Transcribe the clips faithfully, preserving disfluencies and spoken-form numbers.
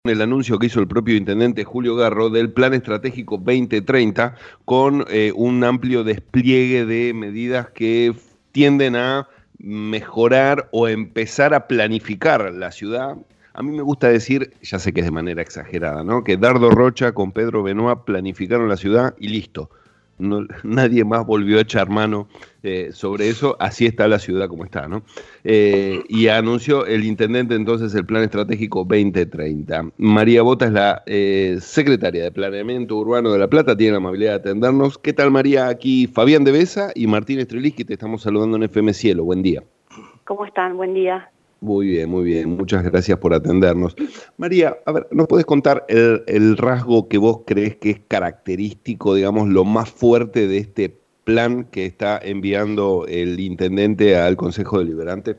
el anuncio que hizo el propio intendente Julio Garro del Plan Estratégico veinte treinta con eh, un amplio despliegue de medidas que tienden a mejorar o empezar a planificar la ciudad. A mí me gusta decir, ya sé que es de manera exagerada, ¿no? Que Dardo Rocha con Pedro Benoit planificaron la ciudad y listo. No, nadie más volvió a echar mano eh, sobre eso, así está la ciudad como está, ¿no? Eh, y anunció el intendente entonces el plan estratégico veinte treinta. María Bota es la eh, secretaria de Planeamiento Urbano de La Plata, tiene la amabilidad de atendernos. ¿Qué tal, María? Aquí Fabián de Besa y Martín Estreliski, te estamos saludando en F M Cielo. Buen día. ¿Cómo están? Buen día. Muy bien, muy bien. Muchas gracias por atendernos. María, a ver, ¿nos podés contar el, el rasgo que vos crees que es característico, digamos, lo más fuerte de este plan que está enviando el intendente al Consejo Deliberante?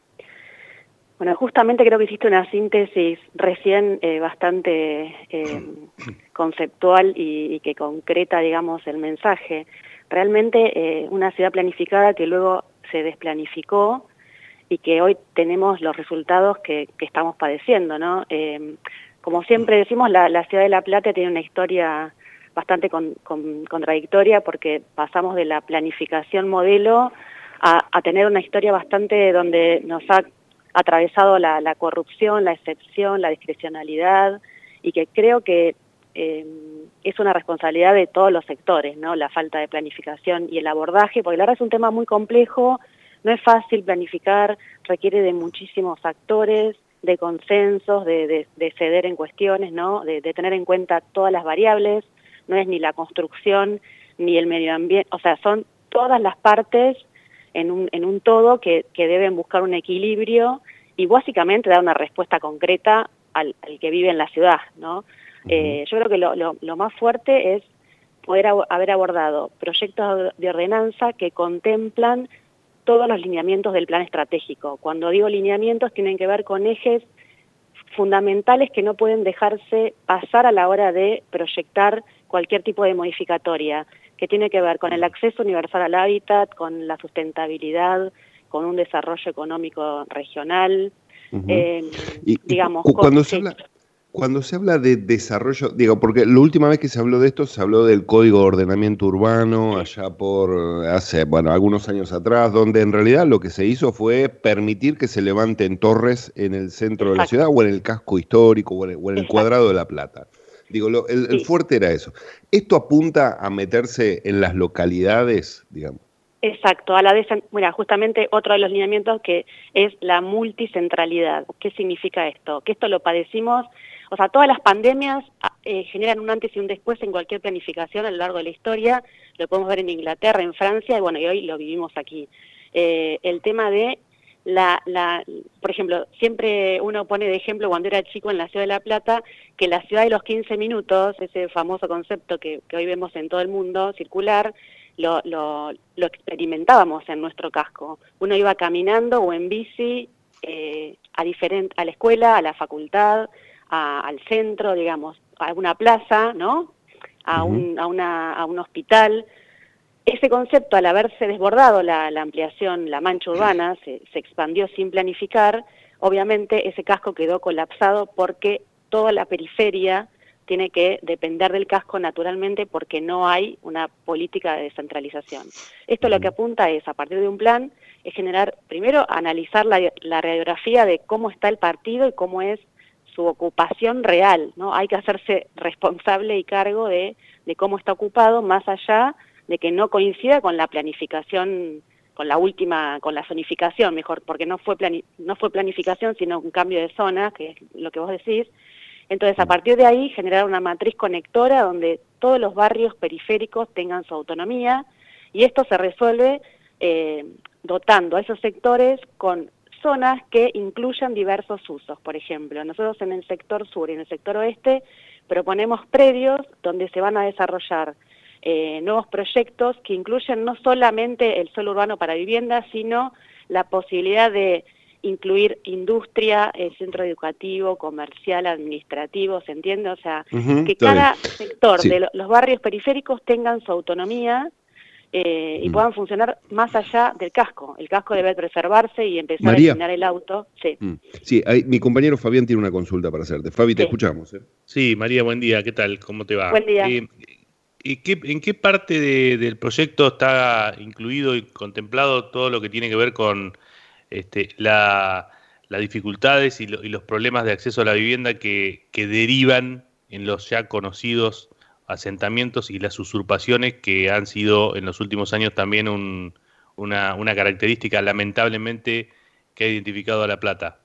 Bueno, justamente creo que hiciste una síntesis recién eh, bastante eh, conceptual y, y que concreta, digamos, el mensaje. Realmente eh, una ciudad planificada que luego se desplanificó y que hoy tenemos los resultados que, que estamos padeciendo, ¿no? Eh, como siempre decimos, la, la ciudad de La Plata tiene una historia bastante con, con, contradictoria porque pasamos de la planificación modelo a, a tener una historia bastante donde nos ha atravesado la, la corrupción, la excepción, la discrecionalidad, y que creo que eh, es una responsabilidad de todos los sectores, ¿no? La falta de planificación y el abordaje, porque la verdad es un tema muy complejo, no es fácil planificar, requiere de muchísimos actores, de consensos, de, de, de ceder en cuestiones, ¿no? De, de tener en cuenta todas las variables, no es ni la construcción ni el medio ambiente, o sea, son todas las partes en un, en un todo que, que deben buscar un equilibrio y básicamente dar una respuesta concreta al, al que vive en la ciudad, ¿no? Uh-huh. eh, yo creo que lo, lo, lo más fuerte es poder ab- haber abordado proyectos de ordenanza que contemplan todos los lineamientos del plan estratégico. Cuando digo lineamientos, tienen que ver con ejes fundamentales que no pueden dejarse pasar a la hora de proyectar cualquier tipo de modificatoria, que tiene que ver con el acceso universal al hábitat, con la sustentabilidad, con un desarrollo económico regional, Uh-huh. eh, y, digamos... Y cuando, con, se sí. habla, cuando se habla de desarrollo, digo, porque la última vez que se habló de esto se habló del Código de Ordenamiento Urbano, allá por hace, bueno, algunos años atrás, donde en realidad lo que se hizo fue permitir que se levanten torres en el centro Exacto. de la ciudad, o en el casco histórico, o en el, o en el cuadrado de La Plata. Digo, lo, el, el fuerte era eso. ¿Esto apunta a meterse en las localidades, digamos? Exacto, a la vez, mira, justamente otro de los lineamientos que es la multicentralidad. ¿Qué significa esto? Que esto lo padecimos, o sea, todas las pandemias eh, generan un antes y un después en cualquier planificación a lo largo de la historia, lo podemos ver en Inglaterra, en Francia, y bueno, y hoy lo vivimos aquí. Eh, el tema de la, la, por ejemplo, siempre uno pone de ejemplo cuando era chico en la ciudad de La Plata, que la ciudad de los quince minutos, ese famoso concepto que, que hoy vemos en todo el mundo, circular, Lo, lo, lo experimentábamos en nuestro casco. Uno iba caminando o en bici eh, a, diferente, a la escuela, a la facultad, a, al centro, digamos, a una plaza, ¿no? A, uh-huh. un, a, una, a un hospital. Ese concepto, al haberse desbordado la, la ampliación, la mancha urbana, se, se expandió sin planificar, obviamente ese casco quedó colapsado porque toda la periferia tiene que depender del casco naturalmente porque no hay una política de descentralización. Esto lo que apunta es, a partir de un plan, es generar, primero, analizar la, la radiografía de cómo está el partido y cómo es su ocupación real, ¿no? Hay que hacerse responsable y cargo de, de cómo está ocupado, más allá de que no coincida con la planificación, con la última, con la zonificación, mejor, porque no fue, plani, no fue planificación, sino un cambio de zona, que es lo que vos decís. Entonces, a partir de ahí, generar una matriz conectora donde todos los barrios periféricos tengan su autonomía, y esto se resuelve eh, dotando a esos sectores con zonas que incluyan diversos usos. Por ejemplo, nosotros en el sector sur y en el sector oeste proponemos predios donde se van a desarrollar eh, nuevos proyectos que incluyen no solamente el suelo urbano para vivienda, sino la posibilidad de incluir industria, eh, centro educativo, comercial, administrativo, ¿se entiende? O sea, uh-huh, que cada bien. sector sí. de lo, los barrios periféricos tengan su autonomía eh, y Mm. puedan funcionar más allá del casco. El casco debe preservarse y empezar María. a eliminar el auto. Sí, Mm. Sí, hay- mi compañero Fabián tiene una consulta para hacerte. Fabi, te sí. escuchamos. ¿eh? Sí, María, buen día. ¿Qué tal? ¿Cómo te va? Buen día. Eh, ¿y qué- ¿En qué parte de- del proyecto está incluido y contemplado todo lo que tiene que ver con este, la, las dificultades y, lo- y los problemas de acceso a la vivienda que, que derivan en los ya conocidos asentamientos y las usurpaciones que han sido en los últimos años también un- una, una característica lamentablemente que ha identificado a La Plata?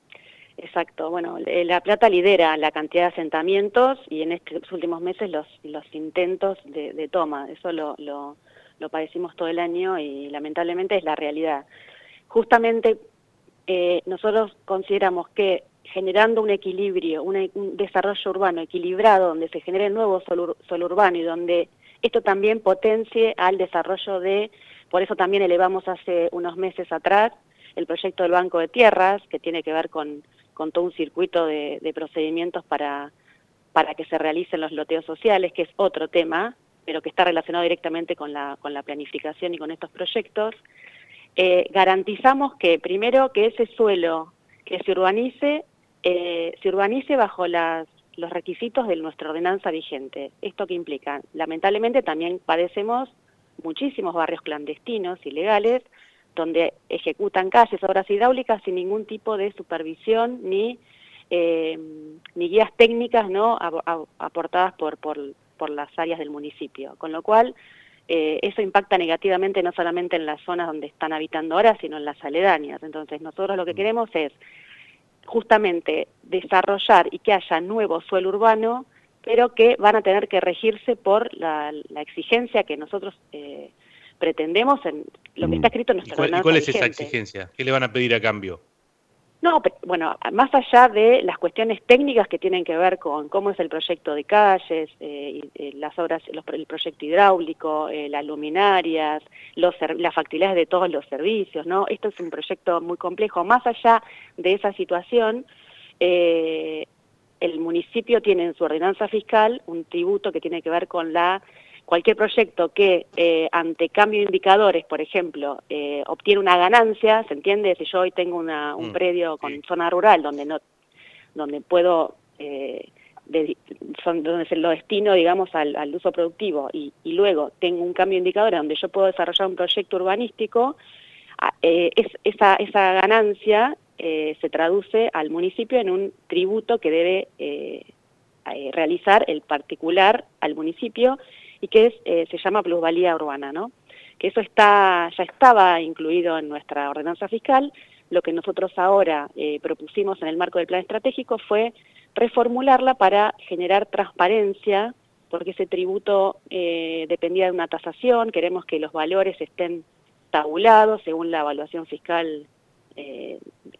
Exacto. Bueno, eh, La Plata lidera la cantidad de asentamientos y en estos últimos meses los, los intentos de, de toma. Eso lo, lo, lo padecimos todo el año y lamentablemente es la realidad. Justamente eh, nosotros consideramos que generando un equilibrio, una- un desarrollo urbano equilibrado, donde se genere nuevo sol, ur- sol urbano y donde esto también potencie al desarrollo de, por eso también elevamos hace unos meses atrás el proyecto del Banco de Tierras, que tiene que ver con, con todo un circuito de, de procedimientos para, para que se realicen los loteos sociales, que es otro tema, pero que está relacionado directamente con la, con la planificación y con estos proyectos. Eh, garantizamos que, primero, que ese suelo que se urbanice, eh, se urbanice bajo las, los requisitos de nuestra ordenanza vigente. ¿Esto qué implica? Lamentablemente también padecemos muchísimos barrios clandestinos, ilegales, donde ejecutan calles, obras hidráulicas sin ningún tipo de supervisión ni, eh, ni guías técnicas, ¿no?, a, a, aportadas por, por, por las áreas del municipio. Con lo cual, Eh, eso impacta negativamente no solamente en las zonas donde están habitando ahora, sino en las aledañas. Entonces nosotros lo que queremos es justamente desarrollar y que haya nuevo suelo urbano, pero que van a tener que regirse por la, la exigencia que nosotros eh, pretendemos en lo que está escrito en ¿Y nuestra cuál, y ordenanza cuál es esa vigente. exigencia? ¿Qué le van a pedir a cambio? No, pe- bueno, más allá de las cuestiones técnicas que tienen que ver con cómo es el proyecto de calles, eh, y, eh, las obras, los, el proyecto hidráulico, eh, las luminarias, los, las factibilidades de todos los servicios, ¿no? Esto es un proyecto muy complejo. Más allá de esa situación, eh, el municipio tiene en su ordenanza fiscal un tributo que tiene que ver con la cualquier proyecto que eh, ante cambio de indicadores, por ejemplo, eh, obtiene una ganancia, ¿se entiende? Si yo hoy tengo una, un Mm, predio con sí. zona rural donde no, donde puedo, eh, de, son, donde se lo destino, digamos, al, al uso productivo y, y luego tengo un cambio de indicadores donde yo puedo desarrollar un proyecto urbanístico, eh, es, esa, esa ganancia eh, se traduce al municipio en un tributo que debe eh, eh, realizar el particular al municipio y que es, eh, se llama plusvalía urbana, ¿no? Que eso está, ya estaba incluido en nuestra ordenanza fiscal. Lo que nosotros ahora eh, propusimos en el marco del plan estratégico fue reformularla para generar transparencia, porque ese tributo eh, dependía de una tasación, queremos que los valores estén tabulados según la evaluación fiscal eh,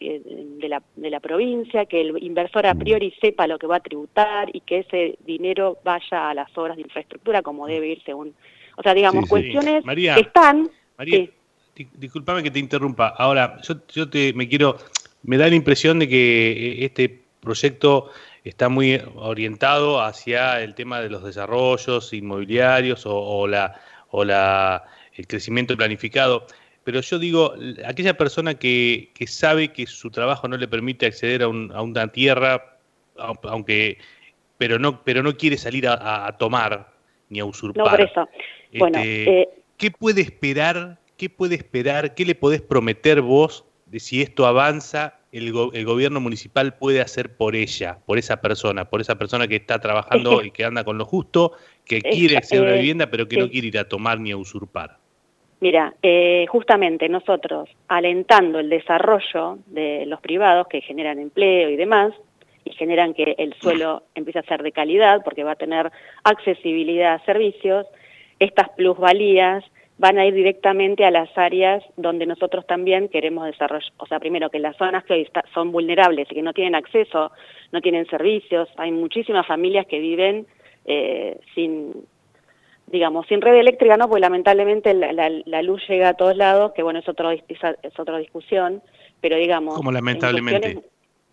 de, la, de la provincia, que el inversor a priori sepa lo que va a tributar y que ese dinero vaya a las obras de infraestructura como debe ir según... O sea, digamos, Sí, sí. cuestiones María, que están... María, Sí. di- discúlpame que te interrumpa. Ahora, yo, yo te me quiero, me da la impresión de que eh, este proyecto está muy orientado hacia el tema de los desarrollos inmobiliarios o, o la o la el crecimiento planificado. Pero yo digo, l- aquella persona que, que sabe que su trabajo no le permite acceder a, un- a una tierra, au- aunque, pero no, pero no quiere salir a, a- a tomar ni a No, por usurpar. eso. Bueno, Este, eh, ¿qué puede esperar? ¿Qué puede esperar? ¿Qué le podés prometer vos de si esto avanza, el, go- el gobierno municipal puede hacer por ella, por esa persona, por esa persona que está es trabajando que... y que anda con lo justo, que es- quiere acceder a una eh, vivienda, pero que sí. no quiere ir a tomar ni a usurpar? Mira, eh, justamente nosotros, alentando el desarrollo de los privados que generan empleo y demás, y generan que el suelo empiece a ser de calidad, porque va a tener accesibilidad a servicios, estas plusvalías van a ir directamente a las áreas donde nosotros también queremos desarrollar. O sea, primero, que las zonas que hoy está, son vulnerables y que no tienen acceso, no tienen servicios, hay muchísimas familias que viven eh, sin... digamos, sin red eléctrica no, porque lamentablemente la, la, la luz llega a todos lados, que bueno, es, otro, es, es otra discusión, pero digamos... ¿Cómo lamentablemente? Cuestiones,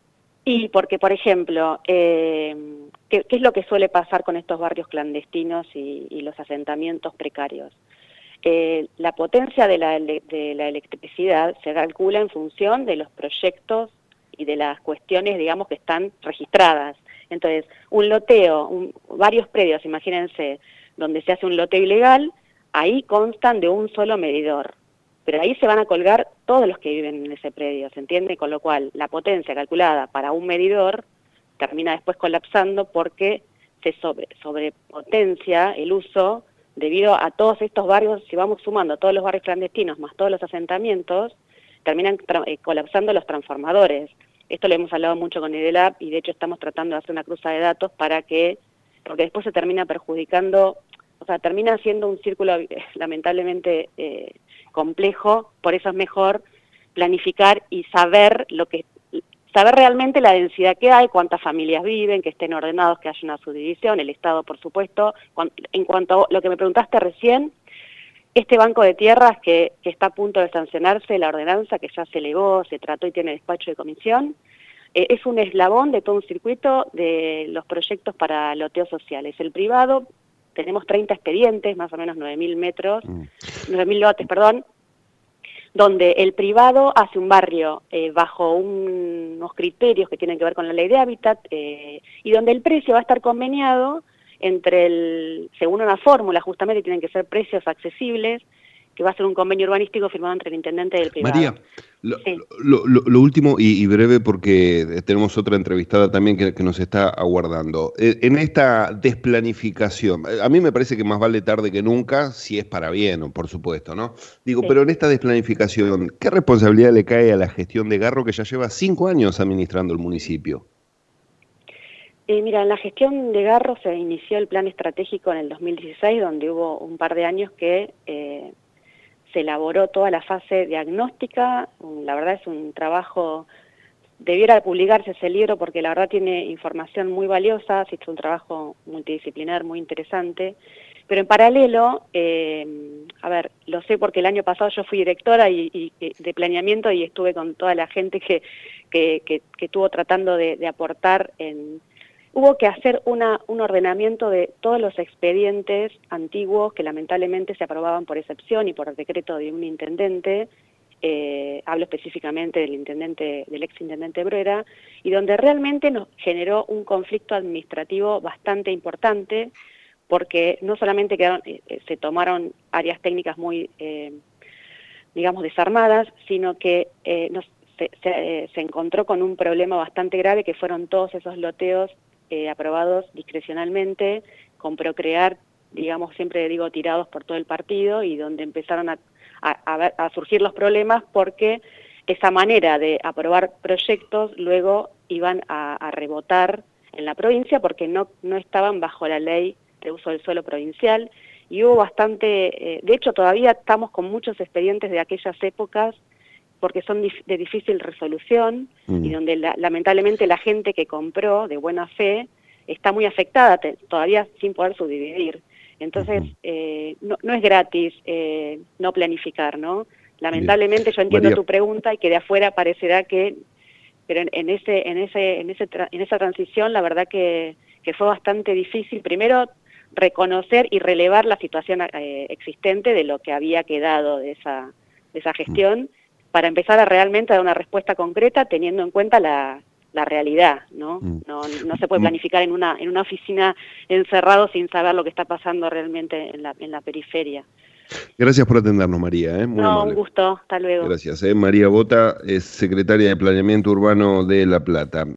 y porque, por ejemplo, eh, ¿qué, ¿qué es lo que suele pasar con estos barrios clandestinos y, y los asentamientos precarios? eh, la potencia de la, de la electricidad se calcula en función de los proyectos y de las cuestiones, digamos, que están registradas. Entonces, un loteo, un, varios predios, imagínense, donde se hace un loteo ilegal, ahí constan de un solo medidor. Pero ahí se van a colgar todos los que viven en ese predio, ¿se entiende? Con lo cual, la potencia calculada para un medidor termina después colapsando porque se sobre, sobrepotencia el uso debido a todos estos barrios. Si vamos sumando todos los barrios clandestinos más todos los asentamientos, terminan eh, colapsando los transformadores. Esto lo hemos hablado mucho con IDELAP y de hecho estamos tratando de hacer una cruza de datos para que, porque después se termina perjudicando, o sea, termina siendo un círculo lamentablemente eh, complejo, por eso es mejor planificar y saber lo que saber realmente la densidad que hay, cuántas familias viven, que estén ordenados, que haya una subdivisión, el Estado, por supuesto. En cuanto a lo que me preguntaste recién, este banco de tierras que, que está a punto de sancionarse, la ordenanza que ya se elevó, se trató y tiene despacho de comisión, eh, es un eslabón de todo un circuito de los proyectos para loteos sociales. El privado, tenemos treinta expedientes, más o menos nueve mil metros, mm. nueve mil lotes, perdón, donde el privado hace un barrio eh, bajo un, unos criterios que tienen que ver con la ley de hábitat eh, y donde el precio va a estar conveniado entre el, según una fórmula justamente, tienen que ser precios accesibles, que va a ser un convenio urbanístico firmado entre el intendente y el privado. María, lo, sí. lo, lo, lo último y, y breve porque tenemos otra entrevistada también que, que nos está aguardando. En esta desplanificación, a mí me parece que más vale tarde que nunca, si es para bien, por supuesto, ¿no? Digo, sí. Pero en esta desplanificación, ¿qué responsabilidad le cae a la gestión de Garro que ya lleva cinco años administrando el municipio? Eh, mira, en la gestión de Garro se inició el plan estratégico en el dos mil dieciséis, donde hubo un par de años que eh, se elaboró toda la fase diagnóstica. La verdad es un trabajo, debiera publicarse ese libro porque la verdad tiene información muy valiosa, se hizo un trabajo multidisciplinar muy interesante, pero en paralelo, eh, a ver, lo sé porque el año pasado yo fui directora y, y, de planeamiento y estuve con toda la gente que, que, que, que estuvo tratando de, de aportar en... Hubo que hacer una, un ordenamiento de todos los expedientes antiguos que lamentablemente se aprobaban por excepción y por decreto de un intendente, eh, hablo específicamente del intendente, del ex intendente Bruera, y donde realmente nos generó un conflicto administrativo bastante importante, porque no solamente quedaron, eh, se tomaron áreas técnicas muy, eh, digamos, desarmadas, sino que eh, nos, se, se, eh, se encontró con un problema bastante grave que fueron todos esos loteos Eh, aprobados discrecionalmente, con Procrear, digamos, siempre digo, tirados por todo el partido, y donde empezaron a, a, a surgir los problemas porque esa manera de aprobar proyectos luego iban a, a rebotar en la provincia porque no, no estaban bajo la ley de uso del suelo provincial, y hubo bastante, eh, de hecho todavía estamos con muchos expedientes de aquellas épocas porque son de difícil resolución mm. y donde la, lamentablemente la gente que compró de buena fe está muy afectada, te, todavía sin poder subdividir. Entonces, uh-huh. eh, no, no es gratis eh, no planificar, ¿no? Lamentablemente Bien. Yo entiendo María. Tu pregunta y que de afuera parecerá que, pero en, en ese, en ese, en ese, tra, en esa transición la verdad que, que fue bastante difícil. Primero, reconocer y relevar la situación eh, existente de lo que había quedado de esa, de esa gestión. Uh-huh. Para empezar a realmente dar una respuesta concreta teniendo en cuenta la, la realidad, ¿no? Mm. No, no se puede planificar en una, en una oficina encerrado sin saber lo que está pasando realmente en la, en la periferia. Gracias por atendernos, María. ¿eh? Muy no, amable. Un gusto. Hasta luego. Gracias. ¿eh? María Bota es secretaria de Planeamiento Urbano de La Plata.